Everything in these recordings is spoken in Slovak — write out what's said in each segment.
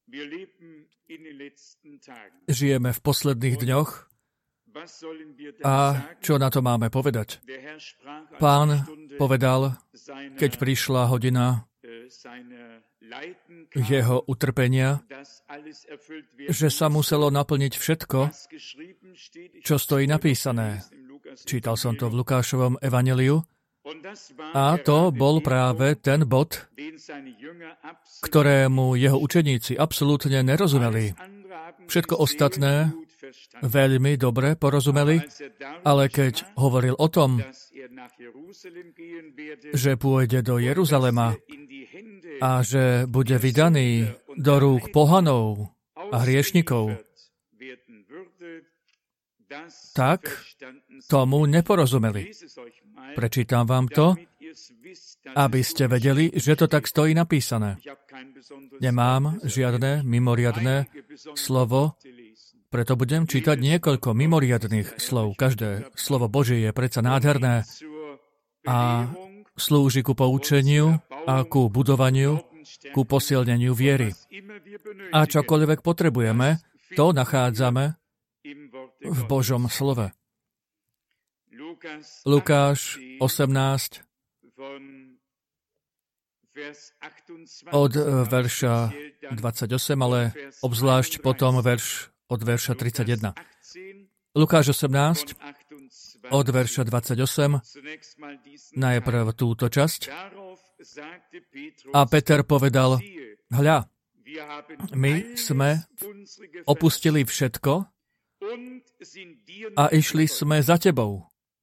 Žijeme v posledných dňoch a čo na to máme povedať? Pán povedal, keď prišla hodina jeho utrpenia, že sa muselo naplniť všetko, čo stojí napísané. Čítal som to v Lukášovom evanjeliu a to bol práve ten bod, ktorému jeho učeníci absolútne nerozumeli. Všetko ostatné veľmi dobre porozumeli, ale keď hovoril o tom, že pôjde do Jeruzalema a že bude vydaný do rúk pohanov a hriešnikov, tak tomu neporozumeli. Prečítam vám to, aby ste vedeli, že to tak stojí napísané. Nemám žiadne mimoriadne slovo, preto budem čítať niekoľko mimoriadnych slov. Každé slovo Božie je predsa nádherné a slúži ku poučeniu a ku budovaniu, ku posilneniu viery. A čokoľvek potrebujeme, to nachádzame v Božom slove. Lukáš 18 od verša 28, ale obzvlášť potom od verša 31. Lukáš 18 od verša 28, najprv túto časť. A Peter povedal, hľa, my sme opustili všetko a išli sme za tebou.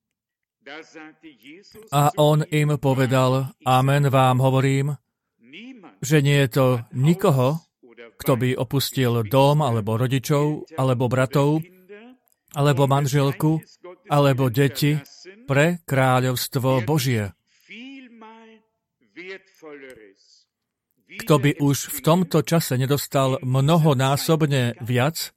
A on im povedal, amen vám hovorím, že nie je to nikoho, kto by opustil dom, alebo rodičov, alebo bratov, alebo manželku, alebo deti pre kráľovstvo Božie. Kto by už v tomto čase nedostal mnohonásobne viac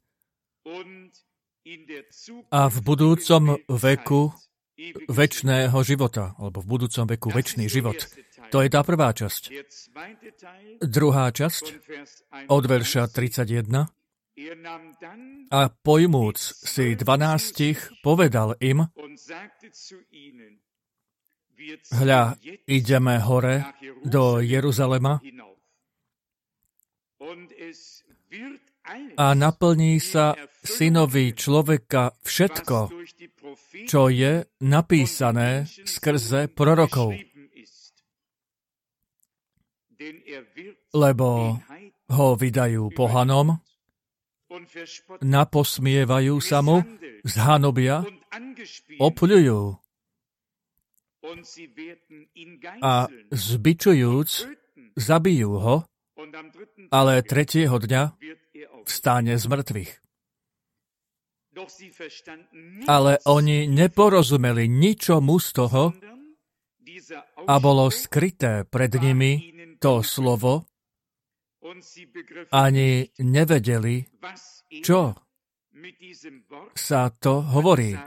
a v budúcom veku večného života, alebo v budúcom veku večný život. To je tá prvá časť. Druhá časť, od verša 31. A pojmúc si 12, povedal im, hľa, ideme hore do Jeruzalema a naplní sa synovi človeka všetko, čo je napísané skrze prorokov. Lebo ho vydajú pohanom, naposmievajú sa mu, zhanobia, opľujú a zbičujúc, zabijú ho, ale tretieho dňa vstane z mŕtvych. Ale oni neporozumeli ničomu z toho a bolo skryté pred nimi to slovo, ani nevedeli, čo sa to hovorí.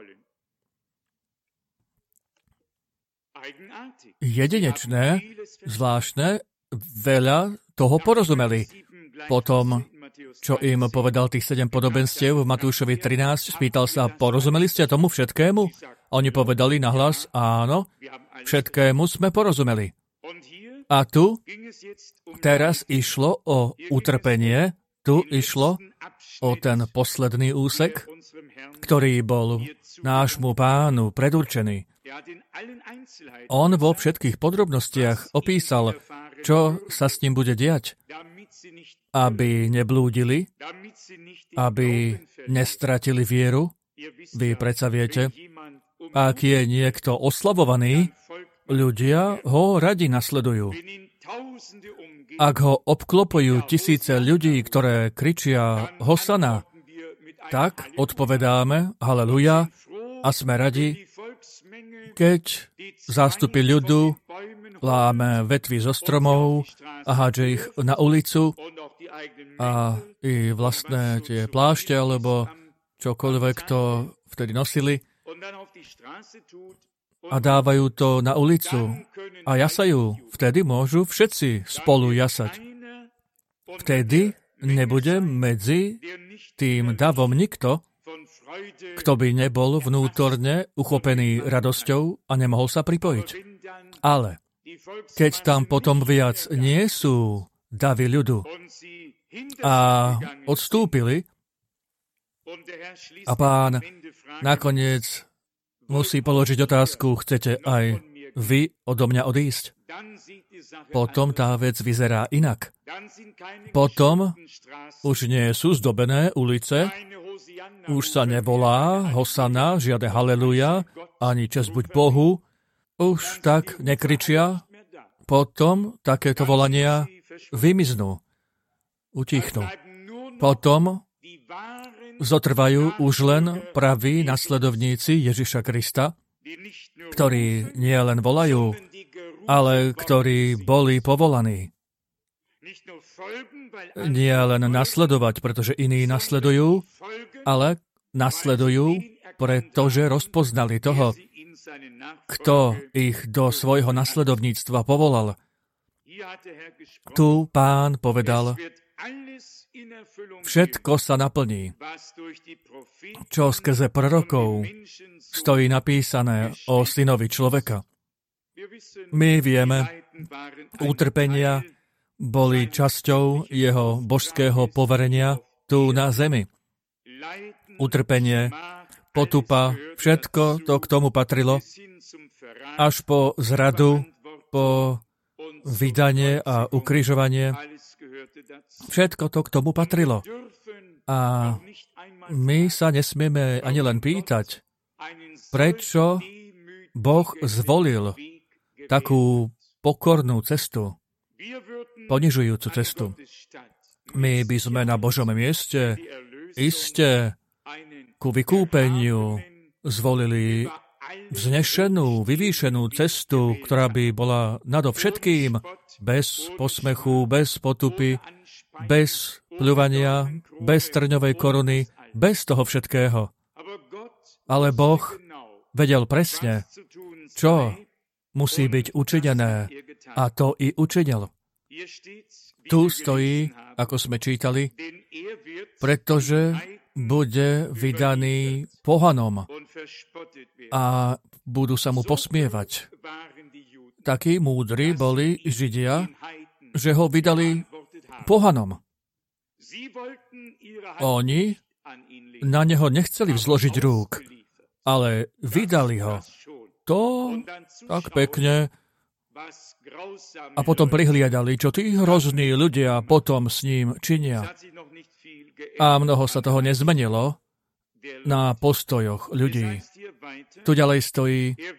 Jedinečné, zvláštne, veľa toho porozumeli. Potom, čo im povedal tých 7 podobenstiev v Matúšovi 13, spýtal sa, porozumeli ste tomu všetkému? Oni povedali nahlas, áno, všetkému sme porozumeli. A tu teraz išlo o utrpenie, tu išlo o ten posledný úsek, ktorý bol nášmu Pánu predurčený. On vo všetkých podrobnostiach opísal, čo sa s ním bude diať, aby neblúdili, aby nestratili vieru. Vy predsa viete, ak je niekto oslavovaný, ľudia ho radi nasledujú. Ak ho obklopujú tisíce ľudí, ktoré kričia Hosana, tak odpovedáme haleluja a sme radi, keď zástupy ľudu láme vetvy zo stromov a hádže ich na ulicu a i vlastné tie plášte alebo čokoľvek to vtedy nosili a dávajú to na ulicu a jasajú. Vtedy môžu všetci spolu jasať. Vtedy nebude medzi tým davom nikto, kto by nebol vnútorne uchopený radosťou a nemohol sa pripojiť. Ale keď tam potom viac nie sú davy ľudu a odstúpili, a Pán nakoniec musí položiť otázku, chcete aj vy odo mňa odísť? Potom tá vec vyzerá inak. Potom už nie sú zdobené ulice, už sa nevolá Hosana, žiadne haleluja, ani česť buď Bohu, už tak nekričia, potom takéto volania vymiznú, utichnú. Potom zotrvajú už len praví nasledovníci Ježiša Krista, ktorí nie len volajú, ale ktorí boli povolaní. Nie len nasledovať, pretože iní nasledujú, ale nasledujú, pretože rozpoznali toho, kto ich do svojho nasledovníctva povolal. Tu Pán povedal, všetko sa naplní, čo skrze prorokov stojí napísané o synovi človeka. My vieme, utrpenia boli časťou jeho božského poverenia tu na zemi. Utrpenie, potupa, všetko to k tomu patrilo, až po zradu, po vydanie a ukrižovanie. Všetko to k tomu patrilo. A my sa nesmieme ani len pýtať, prečo Boh zvolil takú pokornú cestu, ponižujúcu cestu. My by sme na Božom mieste iste ku vykúpeniu zvolili vznešenú, vyvýšenú cestu, ktorá by bola nadovšetkým, bez posmechu, bez potupy, bez pľuvania, bez trňovej koruny, bez toho všetkého. Ale Boh vedel presne, čo musí byť učinené, a to i učinil. Tu stojí, ako sme čítali, pretože bude vydaný pohanom a budú sa mu posmievať. Takí múdri boli Židia, že ho vydali pohanom. Oni na neho nechceli vzložiť rúk, ale vydali ho. To tak pekne. A potom prihliadali, čo tí hrozní ľudia potom s ním činia. A mnoho sa toho nezmenilo na postojoch ľudí. Tu ďalej stojí,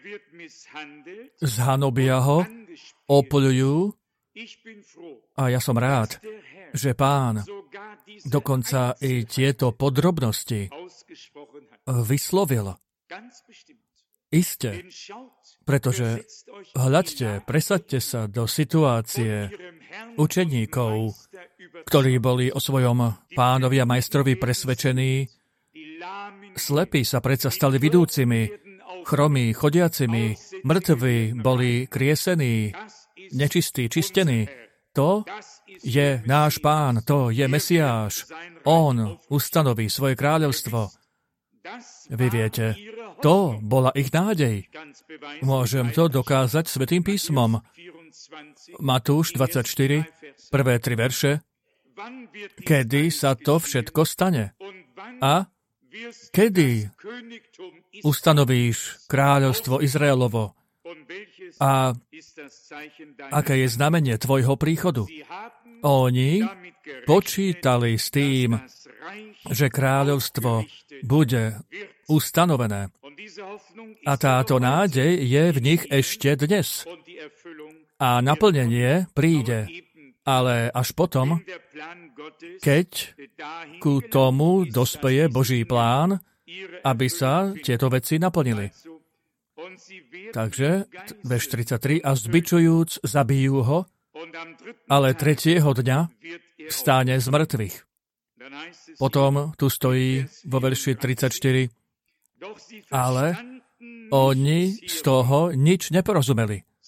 zhanobia ho, opľujú, a ja som rád, že Pán dokonca i tieto podrobnosti vyslovil. Iste, pretože hľadte, presaďte sa do situácie učeníkov, ktorí boli o svojom Pánovi a majstrovi presvedčení. Slepí sa predsa stali vidúcimi, chromí chodiacimi, mŕtvi boli kriesení, nečistí čistení. To je náš Pán, to je Mesiáš. On ustanoví svoje kráľovstvo. Vy viete, to bola ich nádej. Môžem to dokázať Svätým písmom. Matúš 24, prvé 3 verše. Kedy sa to všetko stane? A kedy ustanovíš kráľovstvo Izraelovo? A aké je znamenie tvojho príchodu? Oni počítali s tým, že kráľovstvo bude ustanovené. A táto nádej je v nich ešte dnes. A naplnenie príde. Ale až potom, keď ku tomu dospeje Boží plán, aby sa tieto veci naplnili. Takže, verš 33, a zbičujúc, zabijú ho, ale 3. dňa vstáne z mŕtvych. Potom tu stojí vo verši 34, ale oni z toho nič neporozumeli.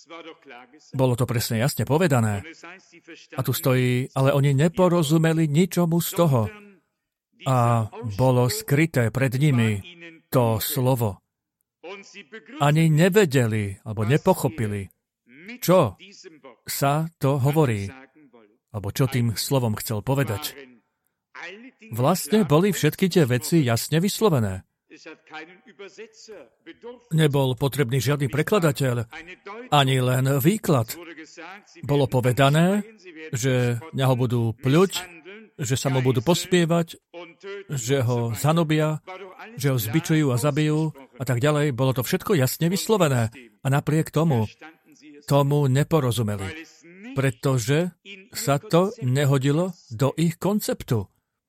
Bolo to presne jasne povedané. A tu stojí, ale oni neporozumeli ničomu z toho. A bolo skryté pred nimi to slovo. Ani nevedeli, alebo nepochopili, čo sa to hovorí, alebo čo tým slovom chcel povedať. Vlastne boli všetky tie veci jasne vyslovené. Nebol potrebný žiadny prekladateľ, ani len výklad. Bolo povedané, že ho budú pľuť, že sa mu budú pospievať, že ho zanobia, že ho zbičujú a zabijú a tak ďalej. Bolo to všetko jasne vyslovené. A napriek tomu neporozumeli, pretože sa to nehodilo do ich konceptu.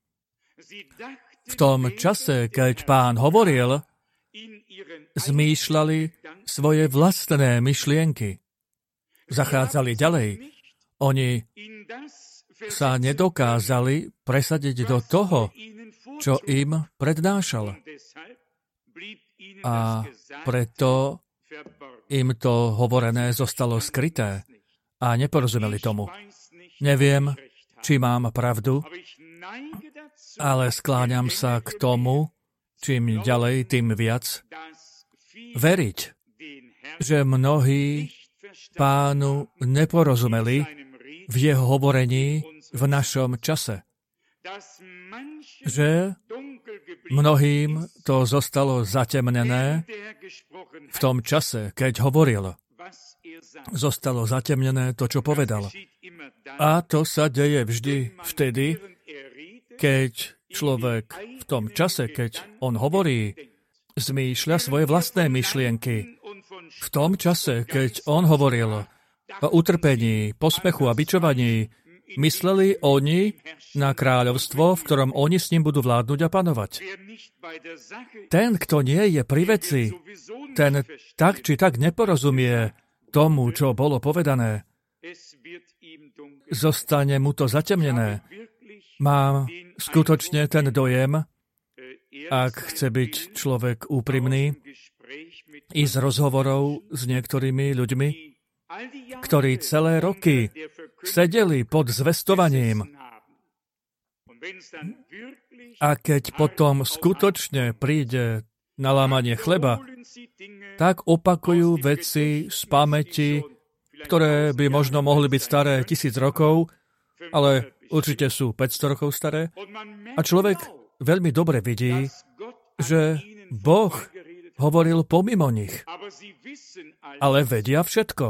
V tom čase, keď Pán hovoril, zmýšľali svoje vlastné myšlienky. Zachádzali ďalej. Oni sa nedokázali presadiť do toho, čo im prednášal. A preto im to hovorené zostalo skryté a neporozumeli tomu. Neviem, či mám pravdu, ale skláňam sa k tomu, čím ďalej, tým viac, veriť, že mnohí Pánu neporozumeli v jeho hovorení v našom čase. Že mnohým to zostalo zatemnené v tom čase, keď hovoril. Zostalo zatemnené to, čo povedal. A to sa deje vždy vtedy, keď človek v tom čase, keď on hovorí, zmýšľa svoje vlastné myšlienky. V tom čase, keď on hovoril o utrpení, posmechu a bičovaní, mysleli oni na kráľovstvo, v ktorom oni s ním budú vládnuť a panovať. Ten, kto nie je pri veci, ten tak či tak neporozumie tomu, čo bolo povedané. Zostane mu to zatemnené. Mám skutočne ten dojem, ak chce byť človek úprimný, i z rozhovorov s niektorými ľuďmi, ktorí celé roky sedeli pod zvestovaním. A keď potom skutočne príde na lámanie chleba, tak opakujú veci z pamäti, ktoré by možno mohli byť staré 1000 rokov, ale určite sú 500 rokov staré. A človek veľmi dobre vidí, že Boh hovoril pomimo nich, ale vedia všetko.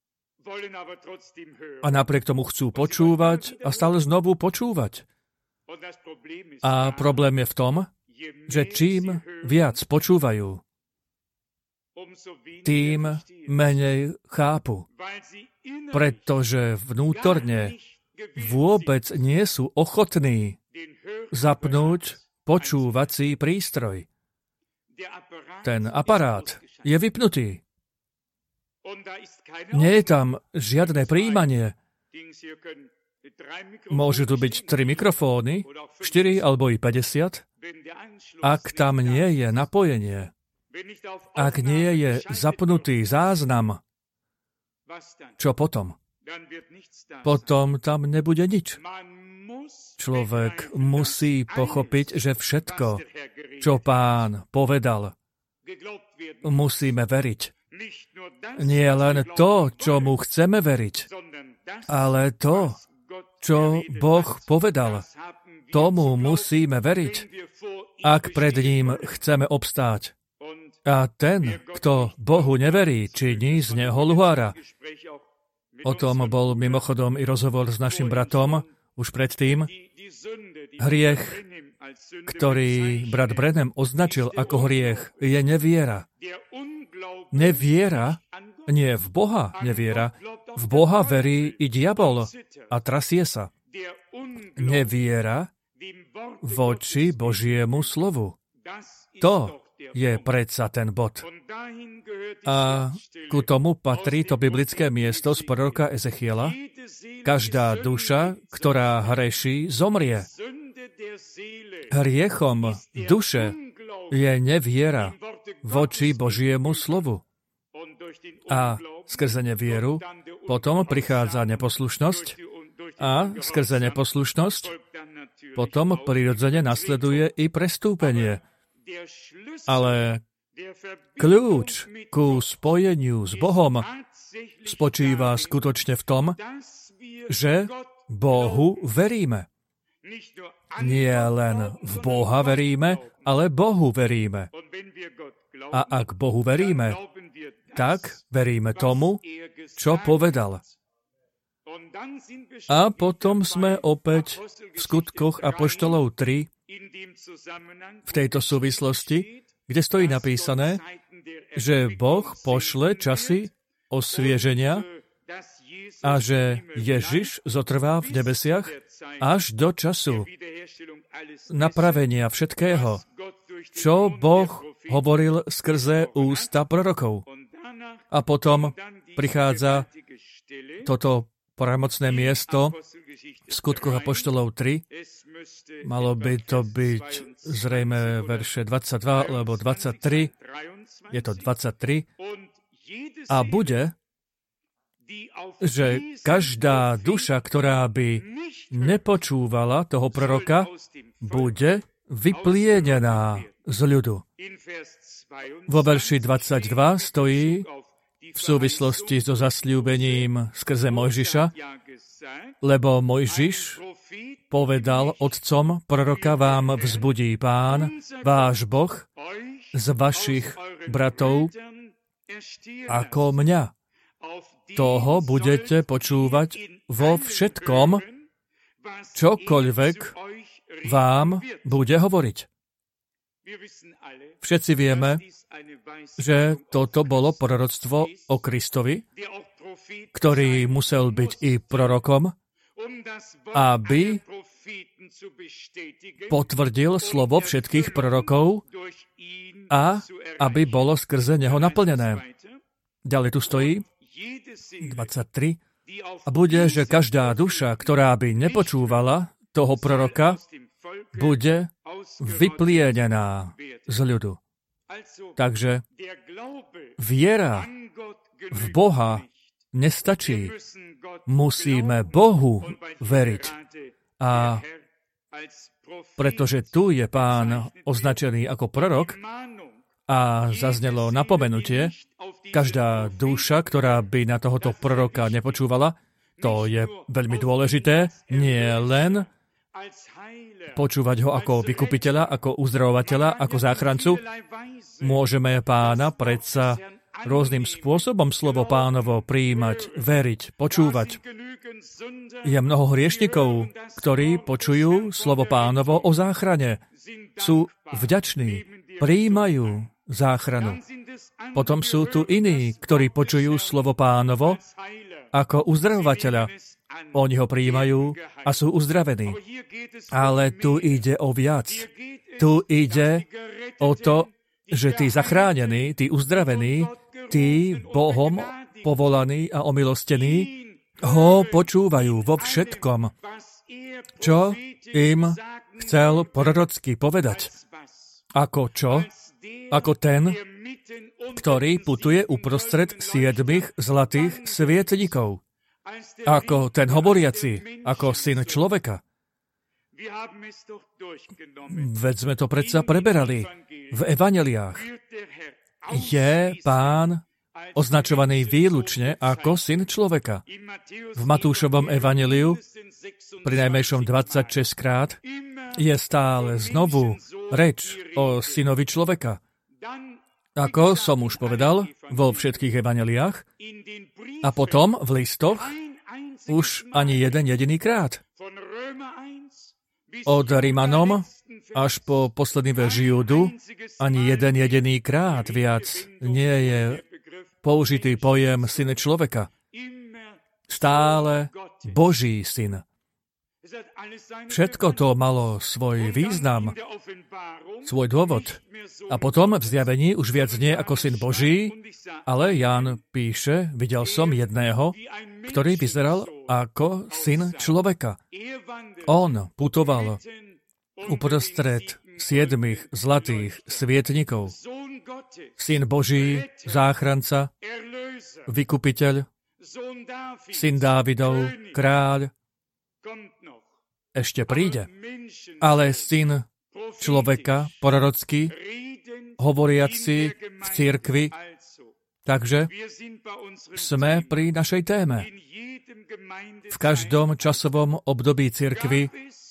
A napriek tomu chcú počúvať a stále znovu počúvať. A problém je v tom, že čím viac počúvajú, tým menej chápu, pretože vnútorne vôbec nie sú ochotní zapnúť počúvací prístroj. Ten aparát je vypnutý. Nie je tam žiadne prijímanie. Môžu tu byť 3 mikrofóny, 4 alebo i 50, ak tam nie je napojenie. Ak nie je zapnutý záznam, čo potom? Potom tam nebude nič. Človek musí pochopiť, že všetko, čo Pán povedal, musíme veriť. Nie len to, čo mu chceme veriť, ale to, čo Boh povedal. Tomu musíme veriť, ak pred ním chceme obstáť. A ten, kto Bohu neverí, činí z neho luhára. O tom bol mimochodom i rozhovor s našim bratom už predtým. Hriech, ktorý brat Branham označil ako hriech, je neviera. Neviera, nie v Boha neviera, v Boha verí i diabol a trasie sa. Neviera voči Božiemu slovu. To je predsa ten bod. A ku tomu patrí to biblické miesto z proroka Ezechiela. Každá duša, ktorá hreší, zomrie. Hriechom duše je neviera voči Božiemu slovu. A skrze nevieru potom prichádza neposlušnosť a skrze neposlušnosť potom prirodzene nasleduje i prestúpenie. Ale kľúč ku spojeniu s Bohom spočíva skutočne v tom, že Bohu veríme. Nie len v Boha veríme, ale Bohu veríme. A ak Bohu veríme, tak veríme tomu, čo povedal. A potom sme opäť v Skutkoch apoštolov 3 v tejto súvislosti, kde stojí napísané, že Boh pošle časy osvieženia a že Ježiš zotrvá v nebesiach až do času napravenia všetkého, čo Boh hovoril skrze ústa prorokov. A potom prichádza toto pravomocné miesto v Skutkoch apoštolov 3. Malo by to byť zrejme verše 22 alebo 23. Je to 23. A bude, že každá duša, ktorá by nepočúvala toho proroka, bude vyplienená z ľudu. Vo verši 22 stojí v súvislosti so zasľúbením skrze Mojžiša, lebo Mojžiš povedal otcom, proroka vám vzbudí Pán, váš Boh, z vašich bratov ako mňa. Toho budete počúvať vo všetkom, čokoľvek vám bude hovoriť. Všetci vieme, že toto bolo proroctvo o Kristovi, ktorý musel byť i prorokom, aby potvrdil slovo všetkých prorokov a aby bolo skrze neho naplnené. Ďalej tu stojí 23. A bude, že každá duša, ktorá by nepočúvala toho proroka, bude vyplienená z ľudu. Takže viera v Boha nestačí. Musíme Bohu veriť. A pretože tu je Pán označený ako prorok a zaznelo napomenutie, každá duša, ktorá by na tohoto proroka nepočúvala, to je veľmi dôležité, nie len počúvať ho ako vykupiteľa, ako uzdravovateľa, ako záchrancu. Môžeme Pána predsa rôznym spôsobom slovo Pánovo prijímať, veriť, počúvať. Je mnoho hriešnikov, ktorí počujú slovo Pánovo o záchrane. Sú vďační, prijímajú záchranu. Potom sú tu iní, ktorí počujú slovo Pánovo ako uzdravovateľa. Oni ho prijímajú a sú uzdravení. Ale tu ide o viac. Tu ide o to, že tí zachránení, tí uzdravení, tí Bohom povolaní a omilostení ho počúvajú vo všetkom, čo im chcel prorocky povedať. Ako čo? Ako ten, ktorý putuje uprostred 7 zlatých svietnikov. Ako ten hovoriaci, ako syn človeka. Veď sme to predsa preberali v evanjeliách. Je Pán označovaný výlučne ako syn človeka. V Matúšovom evanjeliu prinajmenšom 26 krát je stále znovu reč o synovi človeka. Ako som už povedal, vo všetkých evanjeliách a potom v listoch už ani jeden jediný krát. Od Rimanom až po posledný verš Júdu ani jeden jediný krát viac nie je použitý pojem syn človeka. Stále Boží syn. Všetko to malo svoj význam, svoj dôvod. A potom v zjavení už viac nie ako syn Boží, ale Ján píše, videl som jedného, ktorý vyzeral ako syn človeka. On putoval uprostred 7 zlatých svietnikov. Syn Boží, záchranca, vykupiteľ, syn Dávidov, kráľ, ešte príde. Ale syn človeka, prorocký, hovoriaci v cirkvi. Takže sme pri našej téme. V každom časovom období cirkvi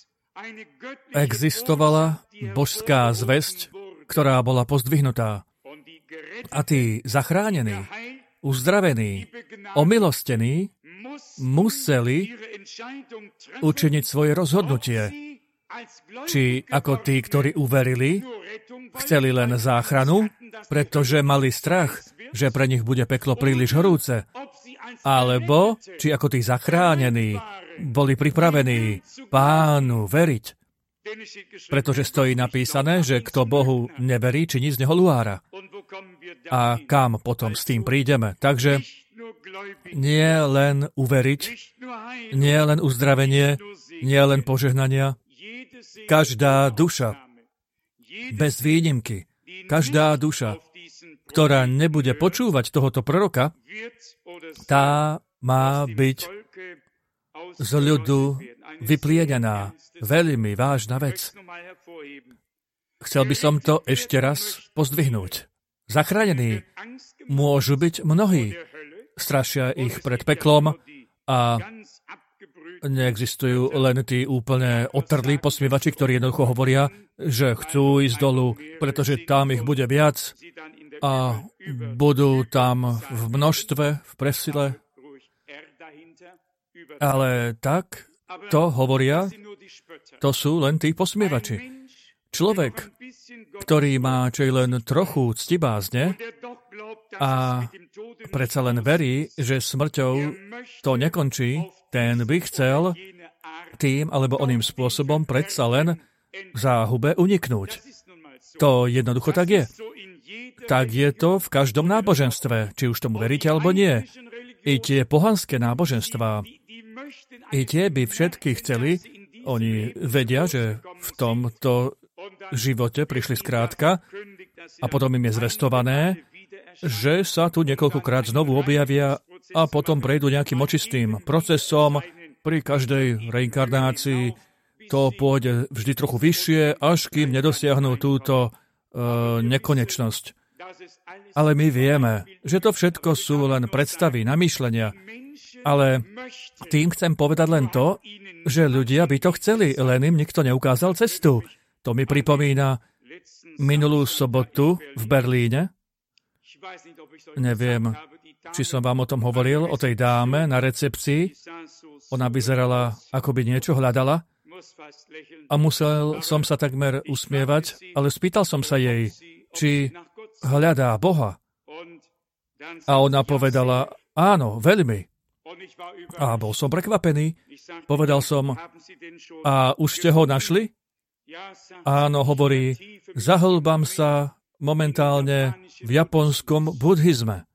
existovala božská zvesť, ktorá bola pozdvihnutá. A tí zachránení, uzdravení, omilostení museli učiniť svoje rozhodnutie. Či ako tí, ktorí uverili, chceli len záchranu, pretože mali strach, že pre nich bude peklo príliš horúce. Alebo, či ako tí zachránení, boli pripravení Pánu veriť. Pretože stojí napísané, že kto Bohu neverí, činí z neho luhára. A kam potom s tým prídeme? Takže nie len uveriť, nie len uzdravenie, nie len požehnania. Každá duša, bez výnimky, každá duša, ktorá nebude počúvať tohoto proroka, tá má byť z ľudu vyplienená. Veľmi vážna vec. Chcel by som to ešte raz pozdvihnúť. Zachránení môžu byť mnohí. Strašia ich pred peklom a neexistujú len tí úplne otrlí posmievači, ktorí jednoducho hovoria, že chcú ísť dolu, pretože tam ich bude viac a budú tam v množstve, v presile. Ale tak to hovoria, to sú len tí posmievači. Človek, ktorý má čo len trochu ctibázne a predsa len verí, že smrťou to nekončí, ten by chcel tým alebo oným spôsobom predsa len záhube uniknúť. To jednoducho tak je. Tak je to v každom náboženstve, či už tomu veríte alebo nie. I tie pohanské náboženstvá, i tie by všetky chceli, oni vedia, že v tomto živote prišli skrátka a potom im je zvestované, že sa tu niekoľkokrát znovu objavia a potom prejdú nejakým očistým procesom. Pri každej reinkarnácii to pôjde vždy trochu vyššie, až kým nedosiahnu túto nekonečnosť. Ale my vieme, že to všetko sú len predstavy, namýšľania. Ale tým chcem povedať len to, že ľudia by to chceli, len im nikto neukázal cestu. To mi pripomína minulú sobotu v Berlíne. Neviem, či som vám o tom hovoril, o tej dáme na recepcii. Ona vyzerala, ako by niečo hľadala. A musel som sa takmer usmievať, ale spýtal som sa jej, či hľadá Boha. A ona povedala, áno, veľmi. A bol som prekvapený. Povedal som, a už ste ho našli? Áno, hovorí, zahlbám sa momentálne v japonskom buddhizme.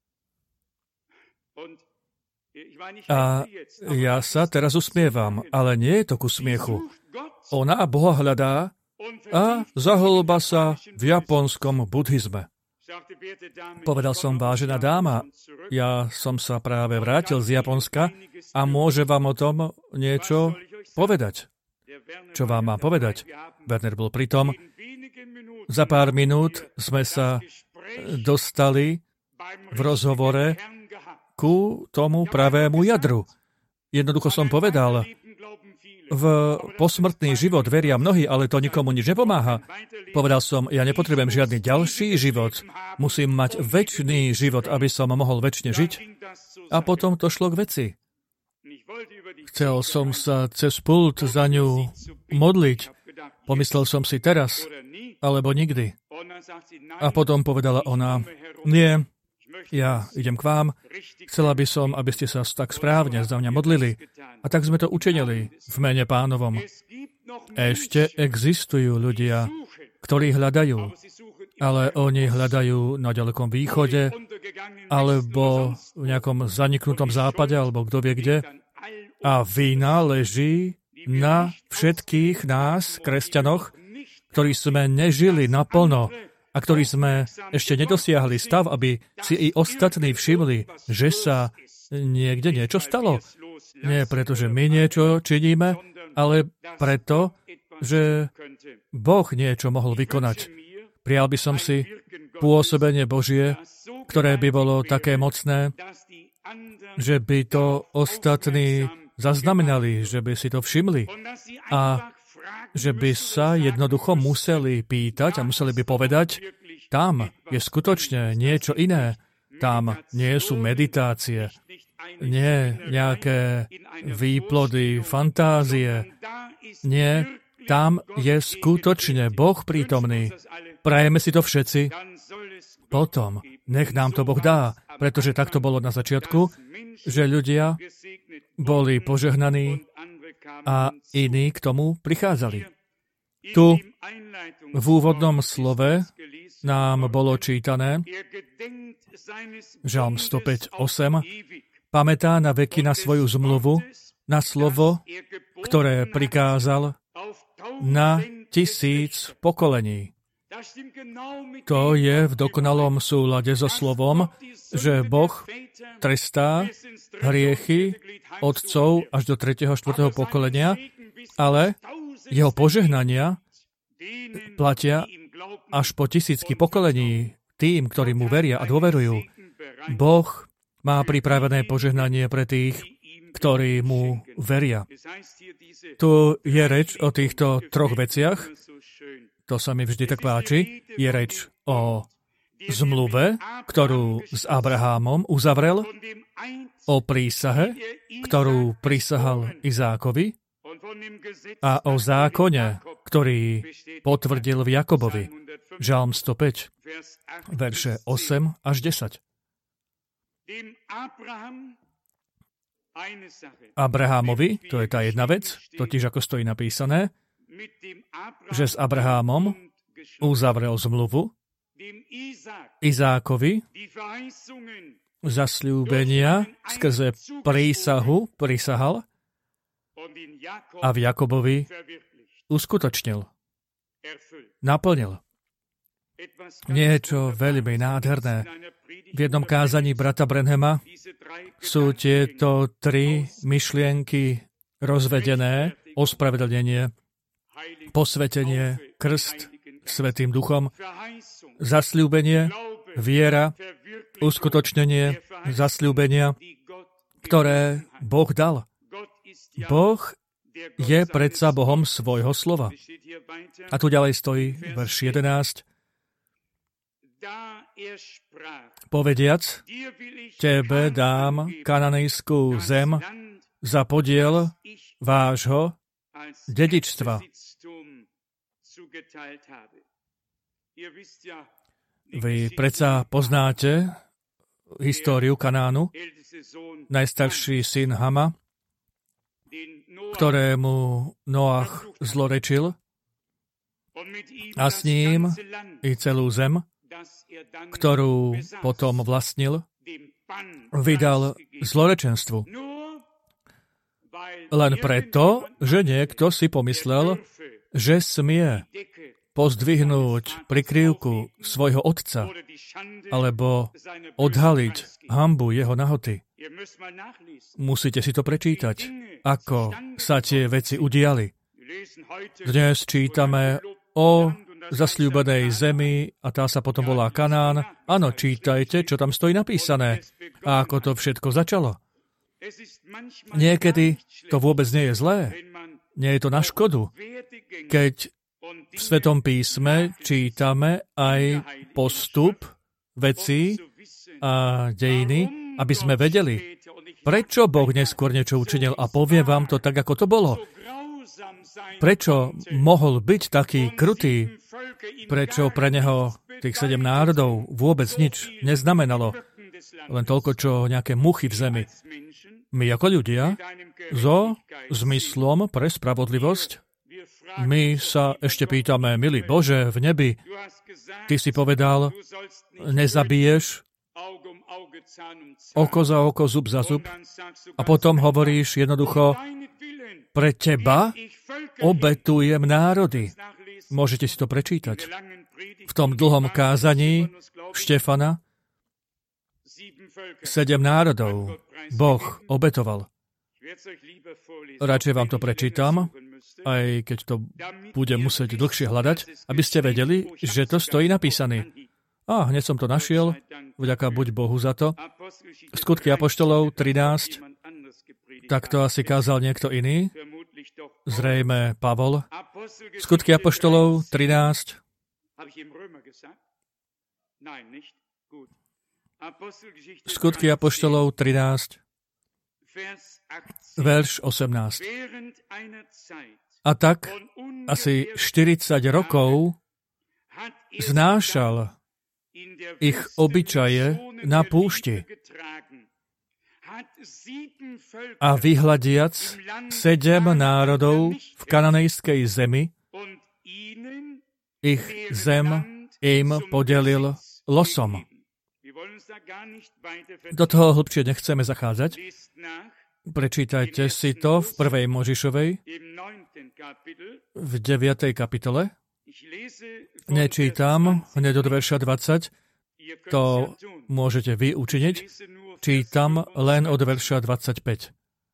A ja sa teraz usmievam, ale nie je to ku smiechu. Ona Boha hľadá a zahlba sa v japonskom buddhizme. Povedal som, vážená dáma, ja som sa práve vrátil z Japonska a môže vám o tom niečo povedať. Čo vám má povedať? Werner bol pritom. Za pár minút sme sa dostali v rozhovore ku tomu pravému jadru. Jednoducho som povedal, v posmrtný život veria mnohí, ale to nikomu nič nepomáha. Povedal som, ja nepotrebujem žiadny ďalší život. Musím mať večný život, aby som mohol večne žiť. A potom to šlo k veci. Chcel som sa cez pult za ňu modliť. Pomyslel som si teraz, alebo nikdy. A potom povedala ona, nie, ja idem k vám, chcela by som, aby ste sa tak správne za mňa modlili. A tak sme to učinili v mene Pánovom. Ešte existujú ľudia, ktorí hľadajú, ale oni hľadajú na ďalekom východe, alebo v nejakom zaniknutom západe, alebo kto vie kde. A vina leží na všetkých nás, kresťanoch, ktorí sme nežili naplno, a ktorí sme ešte nedosiahli stav, aby si i ostatní všimli, že sa niekde niečo stalo. Nie preto, že my niečo činíme, ale preto, že Boh niečo mohol vykonať. Prijal by som si pôsobenie Božie, ktoré by bolo také mocné, že by to ostatní zaznamenali, že by si to všimli a že by sa jednoducho museli pýtať a museli by povedať, tam je skutočne niečo iné. Tam nie sú meditácie, nie nejaké výplody, fantázie. Nie, tam je skutočne Boh prítomný. Prajeme si to všetci. Potom, nech nám to Boh dá, pretože tak to bolo na začiatku, že ľudia boli požehnaní a iní k tomu prichádzali. Tu v úvodnom slove nám bolo čítané Žalm 105:8. Pamätá na veky na svoju zmluvu, na slovo, ktoré prikázal na 1000 pokolení. To je v dokonalom súlade so slovom, že Boh trestá hriechy otcov až do 3. a 4. pokolenia, ale jeho požehnania platia až po 1000 pokolení tým, ktorí mu veria a dôverujú. Boh má pripravené požehnanie pre tých, ktorí mu veria. Tu je reč o týchto troch veciach. To sa mi vždy tak páči. Je reč o zmluve, ktorú s Abrahámom uzavrel, o prísahe, ktorú prísahal Izákovi, a o zákone, ktorý potvrdil v Jakobovi. Žalm 105, verše 8 až 10. Abrahámovi, to je tá jedna vec, totiž ako stojí napísané, že s Abrahámom uzavrel zmluvu, Izákovi zasľúbenia skrze prísahu prisahal a v Jakobovi uskutočnil, naplnil. Niečo veľmi nádherné. V jednom kázaní brata Branhama sú tieto tri myšlienky rozvedené: ospravedlnenie, posvetenie, krst Svätým Duchom, zasľúbenie, viera, uskutočnenie zasľúbenia, ktoré Boh dal. Boh je predsa Bohom svojho slova. A tu ďalej stojí verš 11. Povediac, tebe dám kananejskú zem za podiel vášho dedičstva. Vy predsa poznáte históriu Kanánu, najstarší syn Hama, ktorému Noach zlorečil, a s ním i celú zem, ktorú potom vlastnil, vydal zlorečenstvu. Len preto, že niekto si pomyslel, že smie pozdvihnúť prikryvku svojho otca alebo odhaliť hanbu jeho nahoty. Musíte si to prečítať, ako sa tie veci udiali. Dnes čítame o zasľúbenej zemi a tá sa potom volá Kanán. Áno, čítajte, čo tam stojí napísané a ako to všetko začalo. Niekedy to vôbec nie je zlé. Nie je to na škodu, keď v Svetom písme čítame aj postup vecí a dejiny, aby sme vedeli, prečo Boh neskôr niečo učinil, a poviem vám to tak, ako to bolo. Prečo mohol byť taký krutý, prečo pre neho tých 7 národov vôbec nič neznamenalo, len toľko, čo nejaké muchy v zemi. My ako ľudia, so zmyslom pre spravodlivosť, my sa ešte pýtame, milý Bože v nebi, ty si povedal, nezabiješ oko za oko, zub za zub, a potom hovoríš jednoducho, pre teba obetujem národy. Môžete si to prečítať. V tom dlhom kázaní Štefana 7 národov Boh obetoval. Radšej vám to prečítam, aj keď to bude musieť dlhšie hľadať, aby ste vedeli, že to stojí napísané. Hneď som to našiel, vďaka buď Bohu za to. Skutky apoštolov 13, tak to asi kázal niekto iný, zrejme Pavol. Skutky apoštolov 13, Skutky apoštolov 13, verš 18. A tak asi 40 rokov znášal ich obyčaje na púšti a vyhľadiac 7 národov v kananejskej zemi, ich zem im podelil losom. Do toho hlbšie nechceme zachádzať. Prečítajte si to v 1. Možišovej, v 9. kapitole. Nečítam hneď od verša 20, to môžete vy učiniť. Čítam len od verša 25.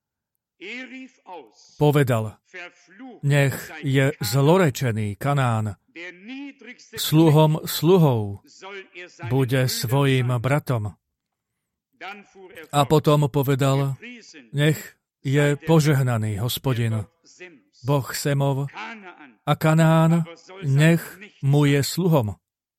Povedal, nech je zlorečený Kanán, sluhom sluhov bude svojím bratom. A potom povedal, nech je požehnaný Hospodin, Boh Semov, a Kanán nech mu je sluhom.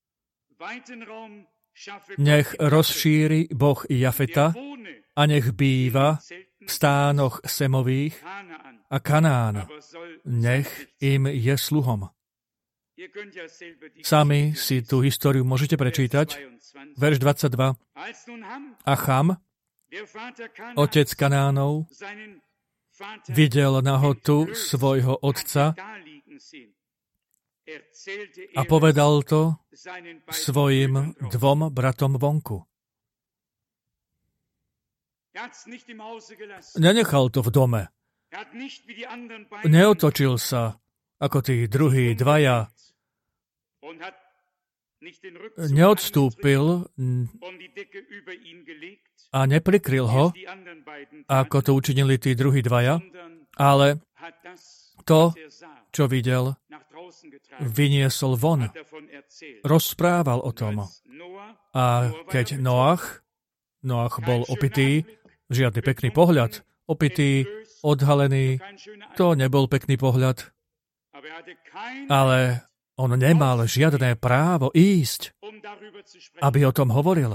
Nech rozšíri Boh Jafeta a nech býva v stánoch Semových a Kanán nech im je sluhom. Sami si tú históriu môžete prečítať. Verš 22. A Cham, otec Kanánov, videl nahotu svojho otca a povedal to svojim 2 bratom vonku. Nenechal to v dome. Neotočil sa ako tí druhí 2. Neodstúpil a neprikryl ho, ako to učinili tí druhí 2, ale to, čo videl, vyniesol von. Rozprával o tom. A keď Noach bol opitý, žiadny pekný pohľad, opitý, odhalený, to nebol pekný pohľad. Ale on nemal žiadne právo ísť, aby o tom hovoril.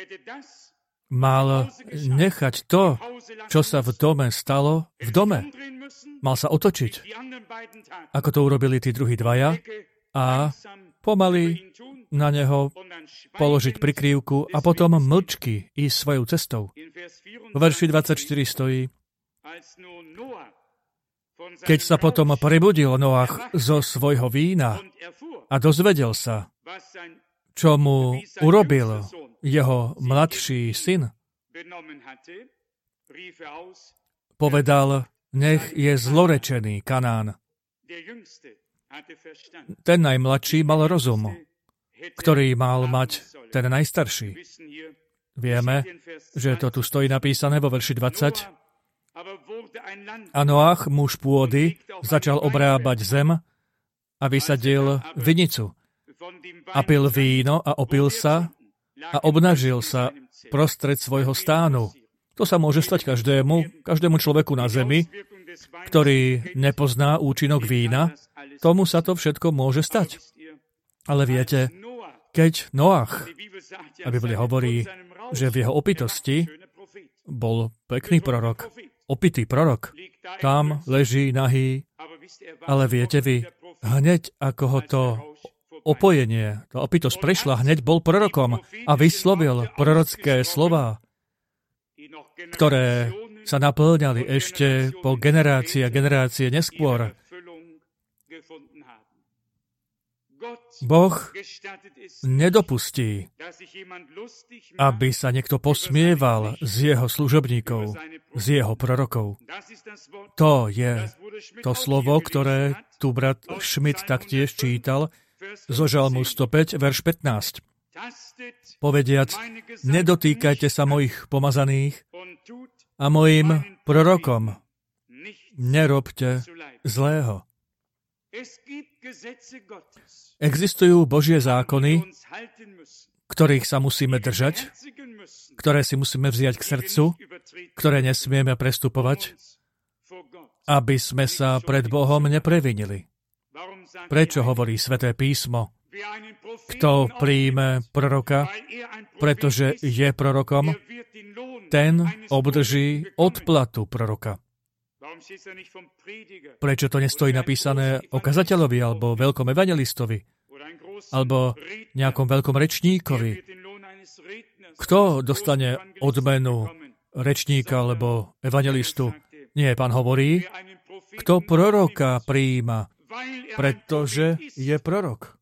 Mal nechať to, čo sa v dome stalo, v dome. Mal sa otočiť, ako to urobili tí druhí 2, a pomaly na neho položiť prikrývku a potom mlčky ísť svojou cestou. V verši 24 stojí, keď sa potom prebudil Noach zo svojho vína a dozvedel sa, čo mu urobil jeho mladší syn, povedal, nech je zlorečený Kanán. Ten najmladší mal rozum, ktorý mal mať ten najstarší. Vieme, že to tu stojí napísané vo verši 20. A Noach, muž pôdy, začal obrábať zem a vysadil vinicu. A pil víno a opil sa a obnažil sa prostred svojho stánu. To sa môže stať každému človeku na zemi, ktorý nepozná účinok vína. Tomu sa to všetko môže stať. Ale viete, keď Noach, a Biblia hovorí, že v jeho opitosti bol pekný prorok, opitý prorok, tam leží nahý, ale viete vy, hneď ako ho to opojenie, tá opitosť prešla, hneď bol prorokom a vyslovil prorocké slová, ktoré sa naplňali ešte po generácie neskôr. Boh nedopustí, aby sa niekto posmieval z jeho služobníkov, z jeho prorokov. To je to slovo, ktoré tu brat Schmidt taktiež čítal zo Žalmu 105, verš 15. povediac, nedotýkajte sa mojich pomazaných a mojim prorokom nerobte zlého. Existujú Božie zákony, ktorých sa musíme držať, ktoré si musíme vziať k srdcu, ktoré nesmieme prestupovať, aby sme sa pred Bohom neprevinili. Prečo hovorí Sväté písmo? Kto príjme proroka, pretože je prorokom, ten obdrží odplatu proroka. Prečo to nestojí napísané o kazateľovi, alebo veľkom evangelistovi, alebo nejakom veľkom rečníkovi? Kto dostane odmenu rečníka alebo evangelistu? Nie, Pán hovorí, kto proroka prijíma, pretože je prorok.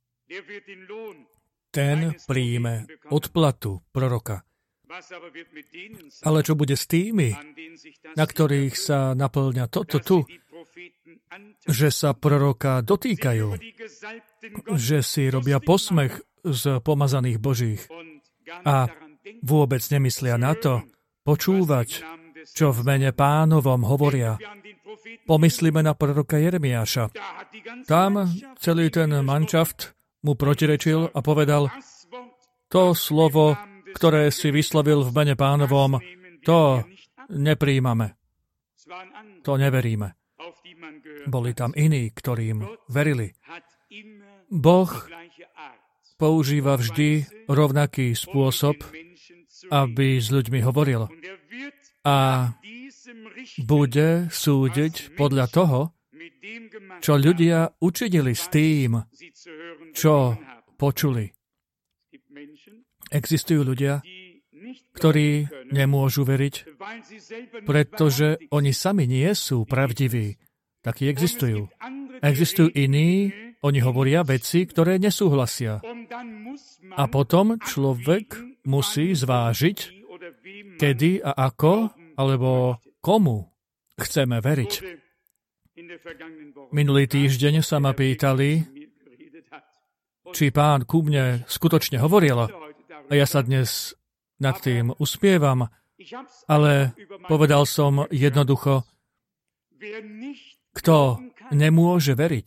Ten príjme odplatu proroka. Ale čo bude s tými, na ktorých sa naplňa toto tu, že sa proroka dotýkajú, že si robia posmech z pomazaných Božích a vôbec nemyslia na to počúvať, čo v mene Pánovom hovoria. Pomyslíme na proroka Jeremiáša. Tam celý ten manšaft mu protirečil a povedal, to slovo, ktoré si vyslovil v mene Pánovom, to nepríjmame. To neveríme. Boli tam iní, ktorým verili. Boh používa vždy rovnaký spôsob, aby s ľuďmi hovoril. A bude súdiť podľa toho, čo ľudia učinili s tým, čo počuli. Existujú ľudia, ktorí nemôžu veriť, pretože oni sami nie sú pravdiví. Takí existujú. Existujú iní, oni hovoria veci, ktoré nesúhlasia. A potom človek musí zvážiť, kedy a ako, alebo komu chceme veriť. Minulý týždeň sa ma pýtali, či Pán ku mne skutočne hovoril. A ja sa dnes nad tým uspievam, ale povedal som jednoducho, kto nemôže veriť,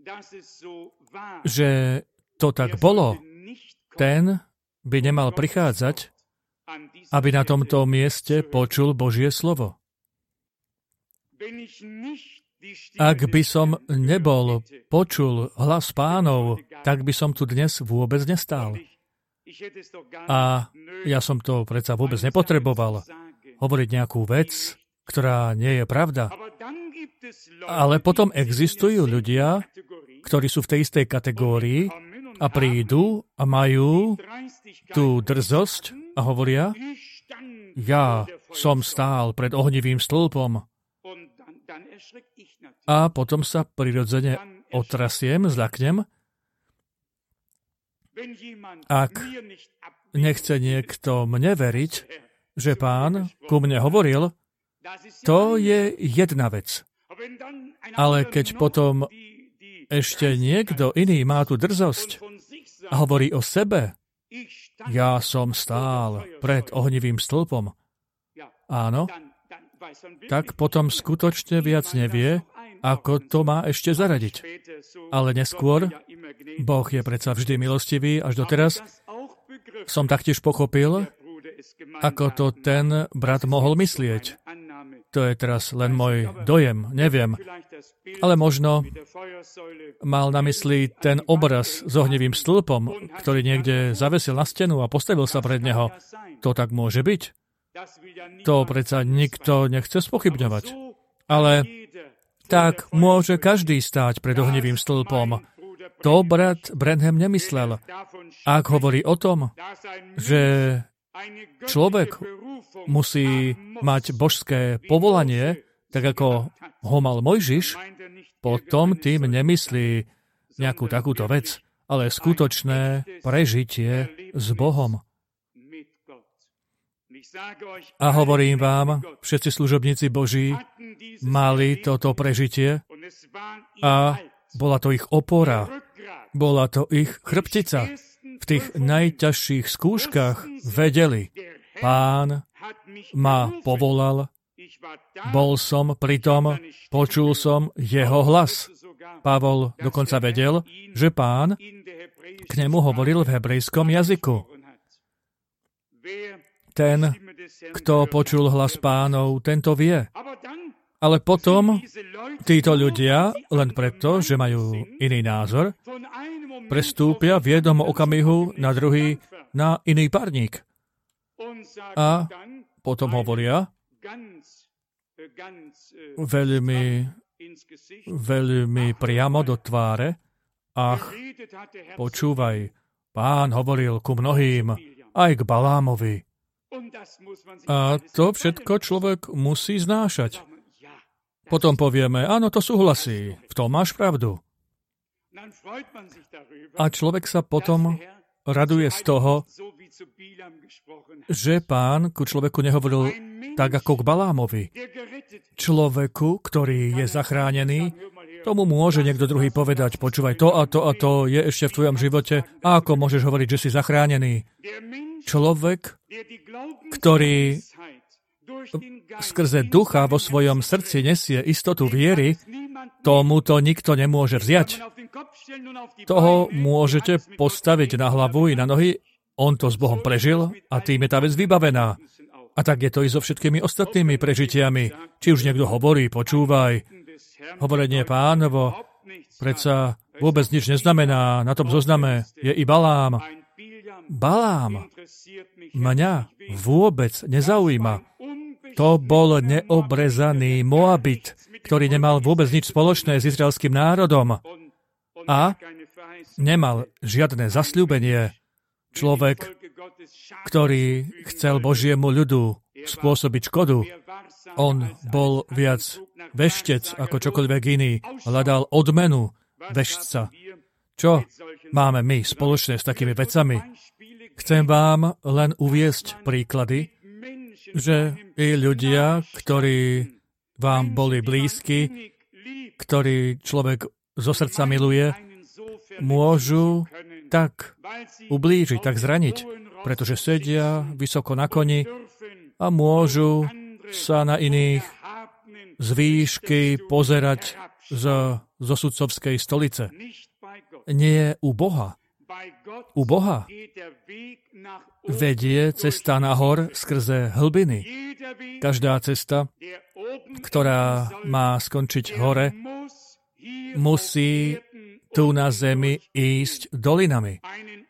že to tak bolo, ten by nemal prichádzať, aby na tomto mieste počul Božie slovo. Ak by som nebol počul hlas Pánov, tak by som tu dnes vôbec nestál. A ja som to predsa vôbec nepotreboval hovoriť nejakú vec, ktorá nie je pravda. Ale potom existujú ľudia, ktorí sú v tej istej kategórii a prídu a majú tú drzosť a hovoria, ja som stál pred ohnivým stĺpom. A potom sa prirodzene otrasiem, zľaknem. Ak nechce niekto mne veriť, že Pán ku mne hovoril, to je jedna vec. Ale keď potom ešte niekto iný má tú drzosť a hovorí o sebe, ja som stál pred ohnivým stĺpom, áno, tak potom skutočne viac nevie, ako to má ešte zaradiť. Ale neskôr, Boh je predsa vždy milostivý, až doteraz som taktiež pochopil, ako to ten brat mohol myslieť. To je teraz len môj dojem, neviem. Ale možno mal na mysli ten obraz s ohnivým stĺpom, ktorý niekde zavesil na stenu a postavil sa pred neho. To tak môže byť. To predsa nikto nechce spochybňovať. Ale tak môže každý stáť pred ohnivým stĺpom. To brat Branham nemyslel. Ak hovorí o tom, že človek musí mať božské povolanie, tak ako ho mal Mojžiš, potom tým nemyslí nejakú takúto vec, ale skutočné prežitie s Bohom. A hovorím vám, všetci služobníci Boží mali toto prežitie a bola to ich opora, bola to ich chrbtica. V tých najťažších skúškach vedeli, Pán ma povolal, bol som pritom, počul som jeho hlas. Pavol dokonca vedel, že Pán k nemu hovoril v hebrejskom jazyku. Ten, kto počul hlas Pánov, tento vie. Ale potom títo ľudia, len preto, že majú iný názor, prestúpia v jednom okamihu na druhý, na iný parník. A potom hovoria veľmi priamo do tváre, ach, počúvaj, Pán hovoril ku mnohým, aj k Balámovi. A to všetko človek musí znášať. Potom povieme, áno, to súhlasí, v tom máš pravdu. A človek sa potom raduje z toho, že Pán ku človeku nehovoril tak ako k Balámovi. Človeku, ktorý je zachránený, tomu môže niekto druhý povedať, počúvaj, to a to a to je ešte v tvojom živote, a ako môžeš hovoriť, že si zachránený. Človek, ktorý skrze ducha vo svojom srdci nesie istotu viery, tomu to nikto nemôže vziať. Toho môžete postaviť na hlavu i na nohy, on to s Bohom prežil a tým je tá vec vybavená. A tak je to i so všetkými ostatnými prežitiami. Či už niekto hovorí, počúvaj, hovorenie Pánovo, predsa vôbec nič neznamená, na tom zozname je i Balám. Balám mňa vôbec nezaujíma. To bol neobrezaný Moabit, ktorý nemal vôbec nič spoločné s izraelským národom a nemal žiadne zasľúbenie. Človek, ktorý chcel Božiemu ľudu spôsobiť škodu, on bol viac veštec ako čokoľvek iný. Hľadal odmenu veštca. Čo máme my spoločné s takými vecami? Chcem vám len uviesť príklady, že i ľudia, ktorí vám boli blízki, ktorí človek zo srdca miluje, môžu tak ublížiť, tak zraniť, pretože sedia vysoko na koni a môžu sa na iných z výšky pozerať zo sudcovskej stolice. Nie u Boha. U Boha vedie cesta nahor skrze hlbiny. Každá cesta, ktorá má skončiť hore, musí tu na zemi ísť dolinami.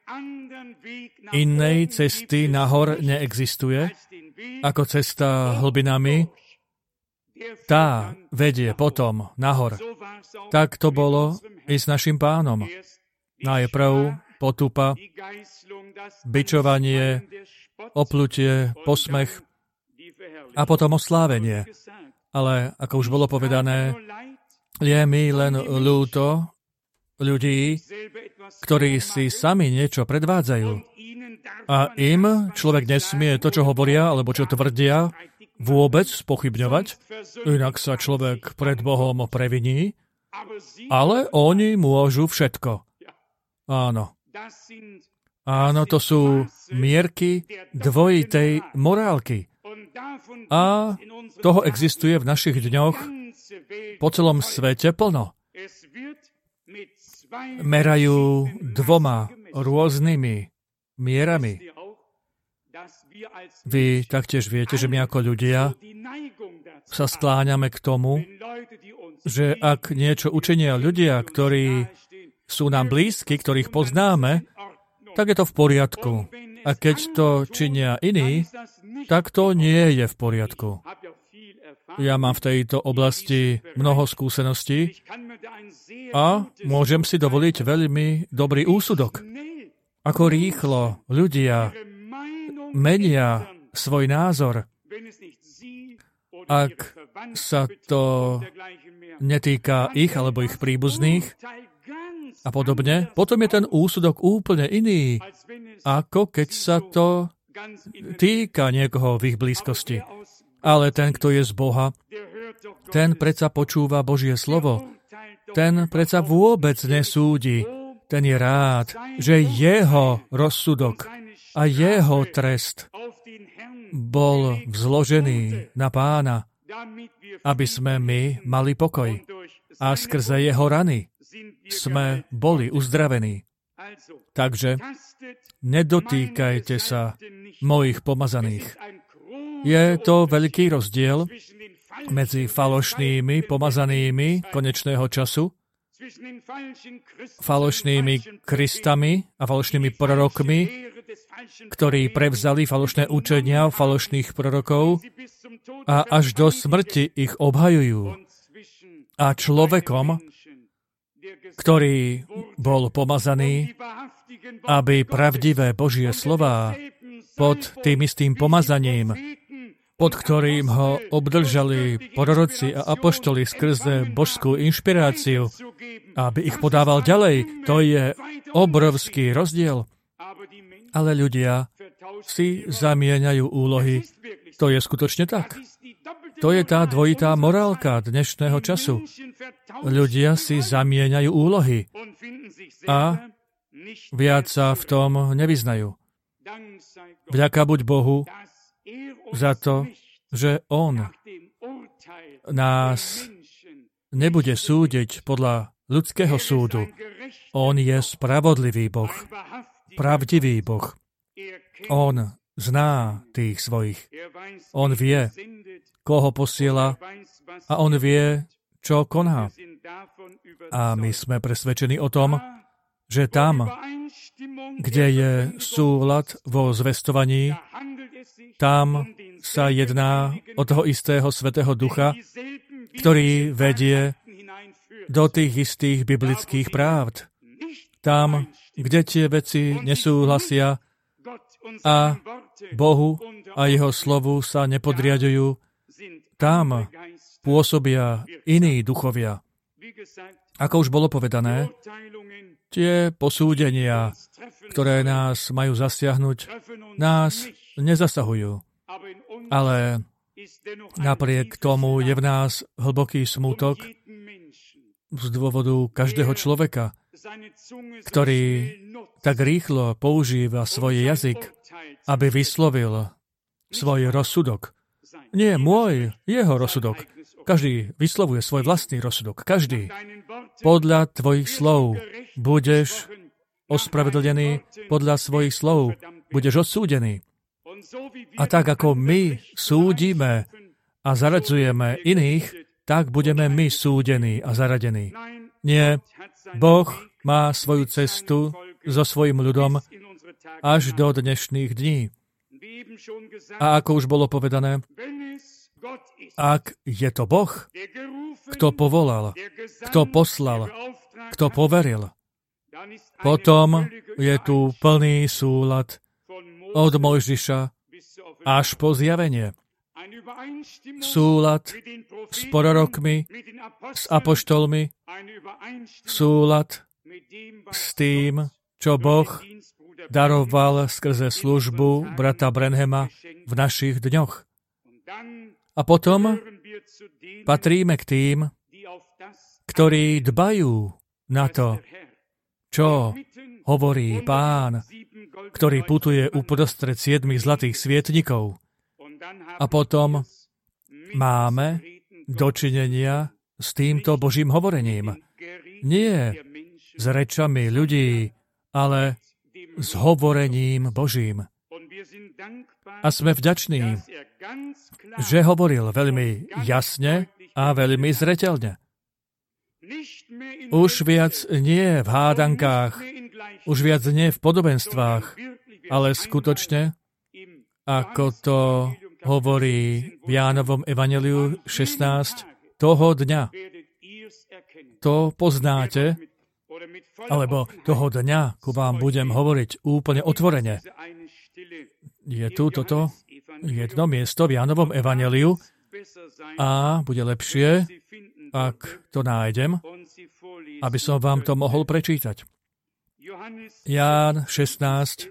Inej cesty nahor neexistuje, ako cesta hlbinami. Tá vedie potom nahor. Tak to bolo i s našim Pánom. Najprv potupa, bičovanie, oplutie, posmech a potom oslávenie. Ale ako už bolo povedané, je mi len ľúto ľudí, ktorí si sami niečo predvádzajú. A im človek nesmie to, čo hovoria, alebo čo tvrdia, vôbec spochybňovať, inak sa človek pred Bohom previní, ale oni môžu všetko. Áno. Áno, to sú mierky dvojitej morálky. A toho existuje v našich dňoch po celom svete plno. Merajú dvoma rôznymi mierami. Vy taktiež viete, že my ako ľudia sa skláňame k tomu, že ak niečo učenia ľudia, ktorí sú nám blízki, ktorých poznáme, tak je to v poriadku. A keď to činia iní, tak to nie je v poriadku. Ja mám v tejto oblasti mnoho skúseností a môžem si dovoliť veľmi dobrý úsudok. Ako rýchlo ľudia menia svoj názor, ak sa to netýka ich alebo ich príbuzných a podobne. Potom je ten úsudok úplne iný, ako keď sa to týka niekoho v ich blízkosti. Ale ten, kto je z Boha, ten predsa počúva Božie slovo. Ten predsa vôbec nesúdi. ten je rád, že jeho rozsudok a jeho trest bol vzložený na Pána, aby sme my mali pokoj. A skrze jeho rany sme boli uzdravení. Takže nedotýkajte sa mojich pomazaných. Je to veľký rozdiel medzi falošnými pomazanými konečného času, falošnými kristami a falošnými prorokmi, ktorí prevzali falošné učenia falošných prorokov a až do smrti ich obhajujú. A človekom, ktorý bol pomazaný, aby pravdivé Božie slová pod tým istým pomazaním, pod ktorým ho obdržali proroci a apoštoli skrze božskú inšpiráciu, aby ich podával ďalej. To je obrovský rozdiel. Ale ľudia si zamieňajú úlohy. To je skutočne tak. To je tá dvojitá morálka dnešného času. Ľudia si zamieňajú úlohy a viac sa v tom nevyznajú. Vďaka buď Bohu za to, že On nás nebude súdiť podľa ľudského súdu. On je spravodlivý Boh, pravdivý Boh. On zná tých svojich. On vie, koho posiela a on vie, čo koná. A my sme presvedčení o tom, že tam, kde je súlad vo zvestovaní, tam sa jedná o toho istého Svätého Ducha, ktorý vedie do tých istých biblických pravd. Tam, kde tie veci nesúhlasia a Bohu a jeho slovu sa nepodriadujú, tam pôsobia iní duchovia. Ako už bolo povedané, tie posúdenia, ktoré nás majú zasiahnuť, nás nezasahujú. Ale napriek tomu je v nás hlboký smútok z dôvodu každého človeka, ktorý tak rýchlo používa svoj jazyk, aby vyslovil svoj rozsudok. Nie môj, jeho rozsudok. Každý vyslovuje svoj vlastný rozsudok. Každý. Podľa tvojich slov budeš ospravedlnený, podľa svojich slov budeš odsúdený. A tak, ako my súdime a zaradzujeme iných, tak budeme my súdení a zaradení. Nie, Boh má svoju cestu so svojím ľudom až do dnešných dní. A ako už bolo povedané, ak je to Boh, kto povolal, kto poslal, kto poveril, potom je tu plný súlad od Mojžiša až po zjavenie. Súlad s prorokmi, s apoštolmi, súlad s tým, čo Boh daroval skrze službu brata Branhama v našich dňoch. A potom patríme k tým, ktorí dbajú na to, čo hovorí Pán, ktorý putuje uprostred 7 zlatých svietnikov. A potom máme dočinenia s týmto Božím hovorením. Nie s rečami ľudí, ale s hovorením Božím. A sme vďační, že hovoril veľmi jasne a veľmi zreteľne. Už viac nie v hádankách, už viac nie v podobenstvách, ale skutočne, ako to hovorí v Jánovom evanjeliu 16, toho dňa. To poznáte, alebo toho dňa, ku vám budem hovoriť úplne otvorene. Je tu toto jedno miesto v Jánovom evanjeliu a bude lepšie, ak to nájdem, aby som vám to mohol prečítať. Ján 16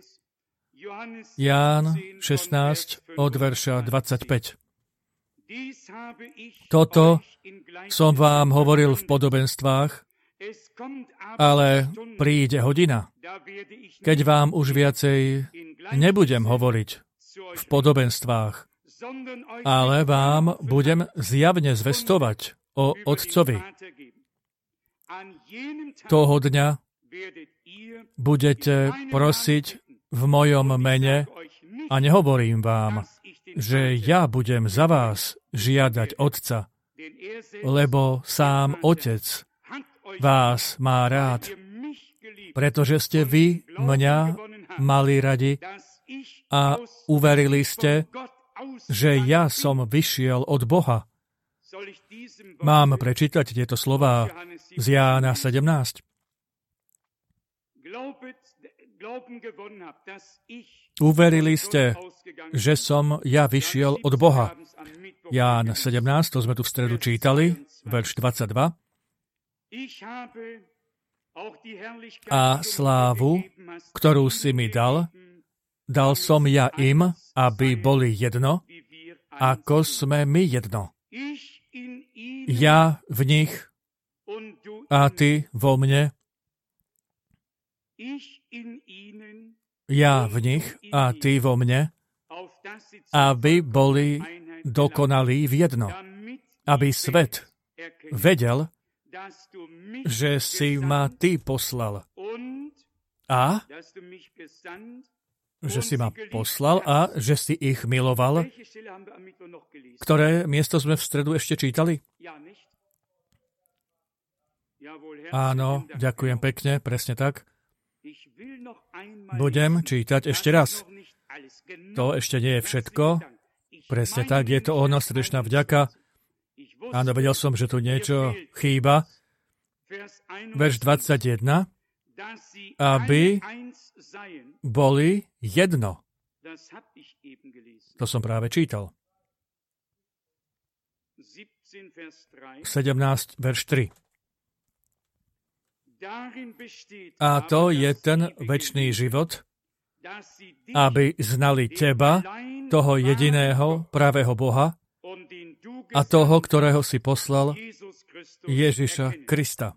od verša 25. Toto som vám hovoril v podobenstvách, Ale príde hodina, keď vám už viacej nebudem hovoriť v podobenstvách, ale vám budem zjavne zvestovať o Otcovi. Toho dňa budete prosiť v mojom mene a nehovorím vám, že ja budem za vás žiadať Otca, lebo sám Otec vás má rád, pretože ste vy mňa mali radi a uverili ste, že ja som vyšiel od Boha. Mám prečítať tieto slová z Jána 17. Uverili ste, že som ja vyšiel od Boha. Ján 17, to sme tu v stredu čítali, verš 22. A slávu, ktorú si mi dal som ja im, aby boli jedno, ako sme my jedno. Ja v nich a ty vo mne. Ja v nich a ty vo mne, aby boli dokonalí v jedno. Aby svet vedel, že si ma ty poslal. A že si ma poslal a že si ich miloval. Ktoré miesto sme v stredu ešte čítali? Áno, ďakujem pekne, presne tak. Budem čítať ešte raz. To ešte nie je všetko. Presne tak, je to ono, srdečná vďaka. Áno, vedel som, že tu niečo chýba. Verš 21. Aby boli jedno. To som práve čítal. 17, verš 3. A to je ten večný život, aby znali teba, toho jediného pravého Boha a toho, ktorého si poslal, Ježiša Krista.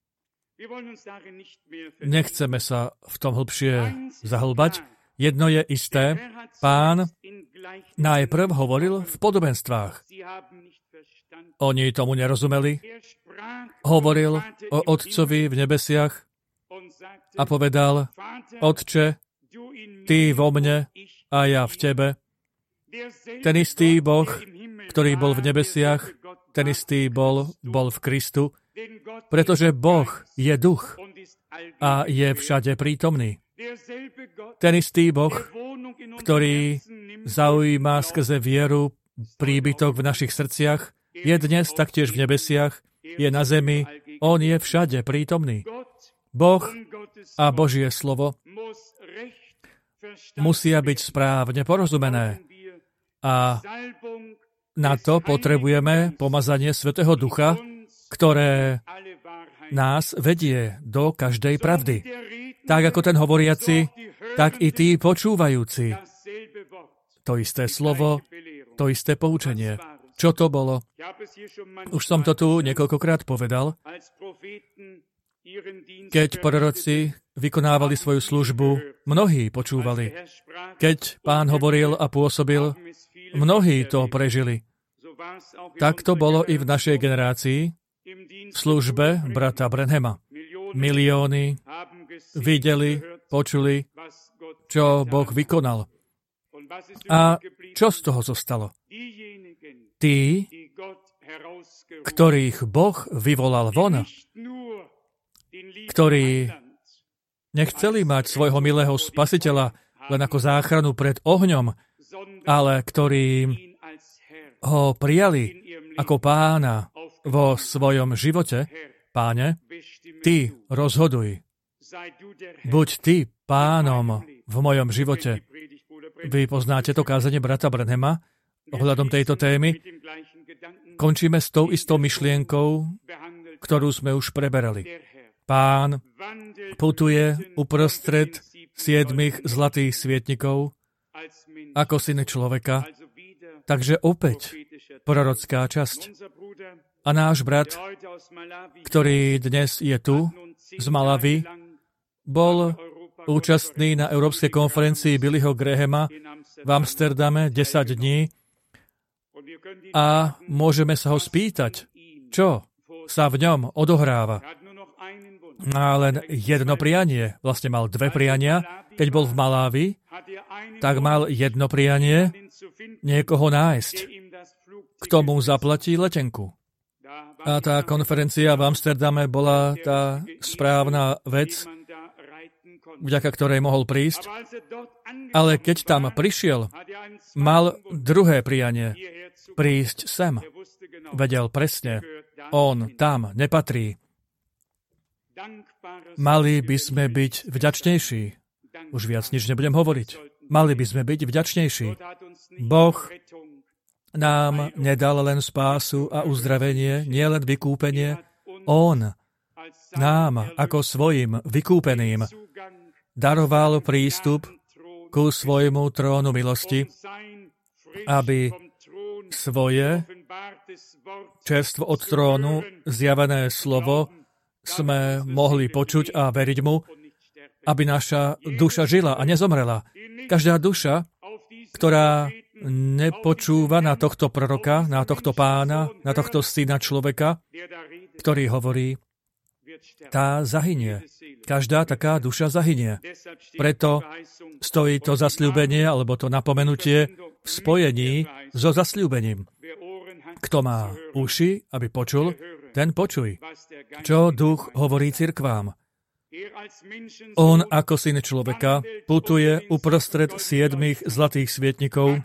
Nechceme sa v tom hlbšie zahlbať. Jedno je isté, Pán najprv hovoril v podobenstvách. Oni tomu nerozumeli. Hovoril o Otcovi v nebesiach a povedal, Otče, ty vo mne a ja v tebe. Ten istý Boh, ktorý bol v nebesiach, ten istý bol v Kristu, pretože Boh je duch a je všade prítomný. Ten istý Boh, ktorý zaujíma skrze vieru príbytok v našich srdciach, je dnes taktiež v nebesiach, je na zemi, on je všade prítomný. Boh a Božie slovo musia byť správne porozumené. A na to potrebujeme pomazanie Svätého Ducha, ktoré nás vedie do každej pravdy. Tak ako ten hovoriaci, tak i tí počúvajúci. To isté slovo, to isté poučenie. Čo to bolo? Už som to tu niekoľkokrát povedal. Keď proroci vykonávali svoju službu, mnohí počúvali. Keď Pán hovoril a pôsobil, mnohí to prežili. Tak to bolo i v našej generácii, v službe brata Branhama. Milióny videli, počuli, čo Boh vykonal. A čo z toho zostalo? Tí, ktorých Boh vyvolal von, ktorí nechceli mať svojho milého spasiteľa len ako záchranu pred ohňom, ale ktorí ho prijali ako pána vo svojom živote. Páne, ty rozhoduj. Buď ty pánom v mojom živote. Vy poznáte to kázanie brata Branhama ohľadom tejto témy. Končíme s tou istou myšlienkou, ktorú sme už preberali. Pán putuje uprostred 7 zlatých svietnikov ako syn človeka. Takže opäť prorocká časť. A náš brat, ktorý dnes je tu, z Malawi, bol účastný na Európskej konferencii Billyho Grahama v Amsterdame 10 dní a môžeme sa ho spýtať, čo sa v ňom odohráva. Má len jedno prianie, vlastne mal dve priania. Keď bol v Malawi, tak mal jedno prianie, niekoho nájsť, kto mu zaplatí letenku. A tá konferencia v Amsterdame bola tá správna vec, vďaka ktorej mohol prísť. Ale keď tam prišiel, mal druhé prianie, prísť sem. Vedel presne, on tam nepatrí. Mali by sme byť vďačnejší. Už viac nič nebudem hovoriť. Mali by sme byť vďačnejší. Boh nám nedal len spásu a uzdravenie, nie len vykúpenie. On nám, ako svojim vykúpeným, daroval prístup ku svojmu trónu milosti, aby svoje čerstvo od trónu zjavené slovo sme mohli počuť a veriť mu, aby naša duša žila a nezomrela. Každá duša, ktorá nepočúva na tohto proroka, na tohto pána, na tohto syna človeka, ktorý hovorí, tá zahynie. Každá taká duša zahynie. Preto stojí to zasľúbenie, alebo to napomenutie v spojení so zasľúbením. Kto má uši, aby počul, ten počuj, čo duch hovorí cirkvám. On ako syn človeka putuje uprostred 7 zlatých svietnikov,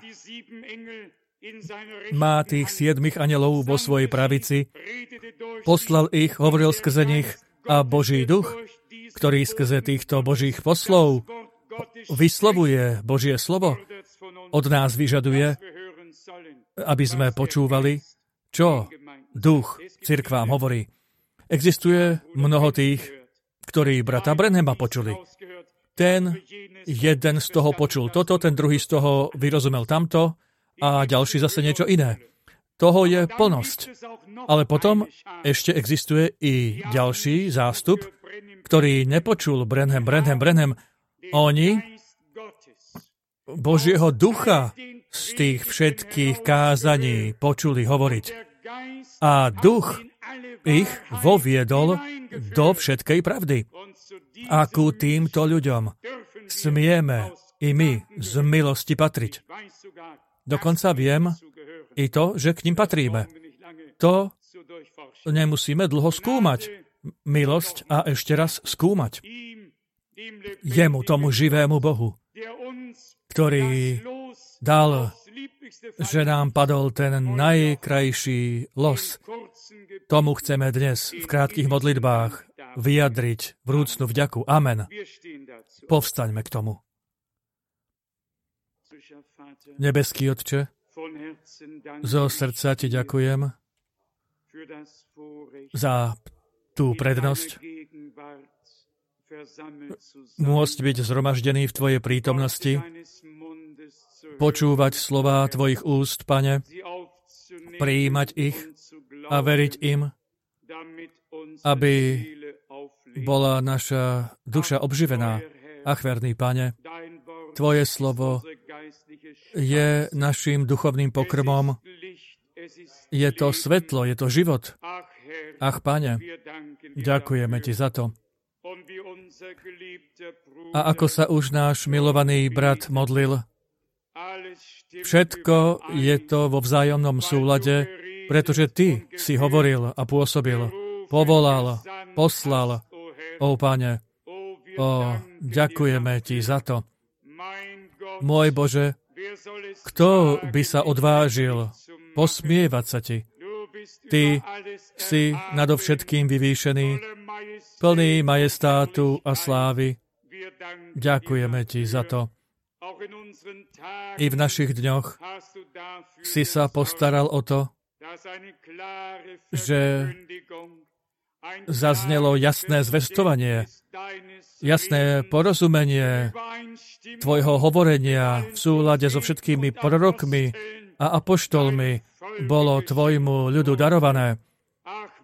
má tých 7 anjelov vo svojej pravici, poslal ich, hovoril skrze nich a Boží duch, ktorý skrze týchto Božích poslov vyslovuje Božie slovo, od nás vyžaduje, aby sme počúvali, čo duch cirkvám hovorí. Existuje mnoho tých, ktorí brata Branhama počuli. Ten jeden z toho počul toto, ten druhý z toho vyrozumel tamto a ďalší zase niečo iné. Toho je plnosť. Ale potom ešte existuje i ďalší zástup, ktorý nepočul Branham. Oni Božieho ducha z tých všetkých kázaní počuli hovoriť. A duch ich voviedol do všetkej pravdy. A ku týmto ľuďom smieme i my z milosti patriť. Dokonca viem i to, že k ním patríme. To nemusíme dlho skúmať. Milosť a ešte raz skúmať. Jemu, tomu živému Bohu, ktorý dal, že nám padol ten najkrajší los. Tomu chceme dnes v krátkych modlitbách vyjadriť vrúcnu vďaku. Amen. Povstaňme k tomu. Nebeský Otče, zo srdca Ti ďakujem za tú prednosť môcť byť zhromaždený v Tvojej prítomnosti, počúvať slová Tvojich úst, Pane, prijímať ich a veriť im, aby bola naša duša obživená. Ach, verný Pane, Tvoje slovo je našim duchovným pokrmom, je to svetlo, je to život. Ach, Pane, ďakujeme Ti za to. A ako sa už náš milovaný brat modlil, všetko je to vo vzájomnom súlade, pretože Ty si hovoril a pôsobil, povolal, poslal. Ó, Pane, ďakujeme Ti za to. Môj Bože, kto by sa odvážil posmievať sa Ti? Ty si nadovšetkým vyvýšený, plný majestátu a slávy. Ďakujeme Ti za to. I v našich dňoch si sa postaral o to, že zaznelo jasné zvestovanie, jasné porozumenie Tvojho hovorenia v súlade so všetkými prorokmi a apoštolmi bolo Tvojmu ľudu darované.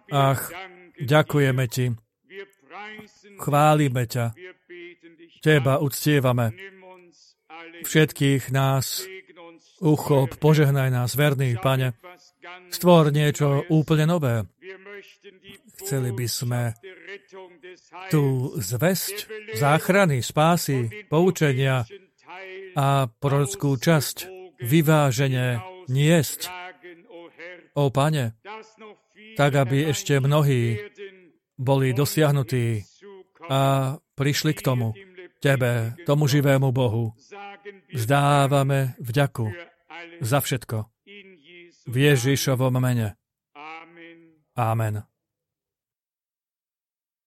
Ach, ďakujeme Ti. Chválime ťa. Teba uctievame. Všetkých nás uchop, požehnaj nás, verný Pane. Stvor niečo úplne nové. Chceli by sme tú zvesť záchrany, spásy, poučenia a prorockú časť vyvážene niesť. Ó Pane, tak aby ešte mnohí boli dosiahnutí a prišli k tomu, Tebe, tomu živému Bohu. Vzdávame vďaku za všetko. V Ježišovom mene. Amen.